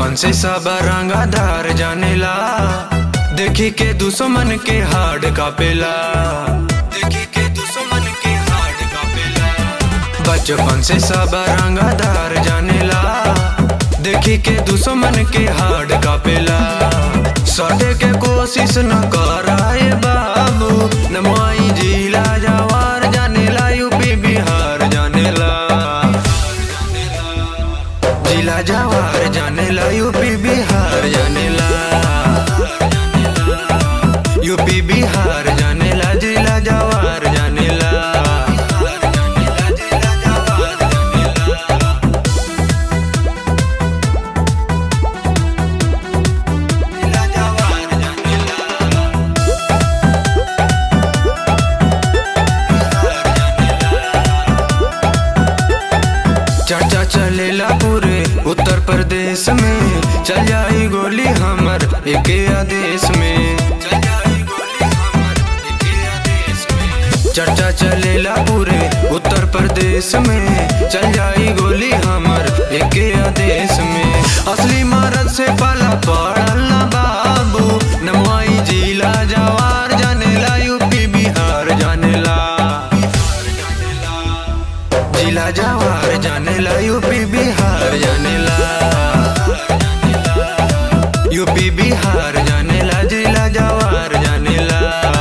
बचपन से सब रंगादार जानेला, देखी के दुश्मन के हार्ड कापेला, देखी के दुश्मन के हार्ड कापेला। बचपन से सब रंगादार जानेला, देखी के दुश्मन के हार्ड कापेला। सटे के कोशिश न कराए बाबू, नमाई जिला जवार जानेला, यूपी बिहार जानेला, जिला जवार जानेला, यूपी बिहार जानेला, यूपी बिहार जानेला, जिला जवार जानेला। चर्चा चलेला पूरे उत्तर प्रदेश में, चल जाई गोली हमर एके आदेश में, चल जाई गोली हमर एके आदेश में। चर्चा चलेला पूरे उत्तर प्रदेश में, चल जाई गोली हमर एके आदेश में। असली मरद से पाला पड़ल ना बाबू, नमवाई जिला जवार जानेला, यूपी बिहार जानेला, जिला जवार जानेला, यूपी बिहार जानेला, यूपी बिहार जानेला, जिला जवार जानेला।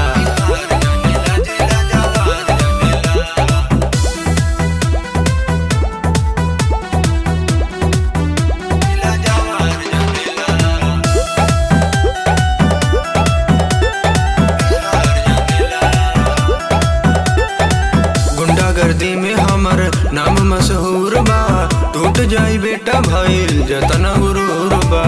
गुंडागर्दी में हमर नाम मशहूर बा, टूट जाई बेटा भइल जतना गुरूर बा।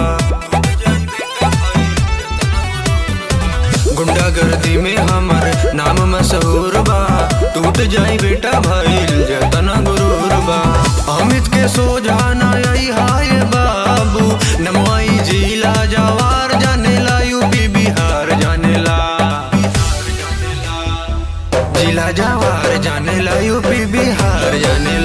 गुंडागर्दी में हमर नाम मशहूर बा, टूट जाई बेटा भइल जतना गुरूर बा। अमित के सोझा ना आई हाय बाबू, नमवाई जिला जवार जानेला, यूपी बिहार जानेला, जिला जवार जानेला, यूपी बिहार जानेला।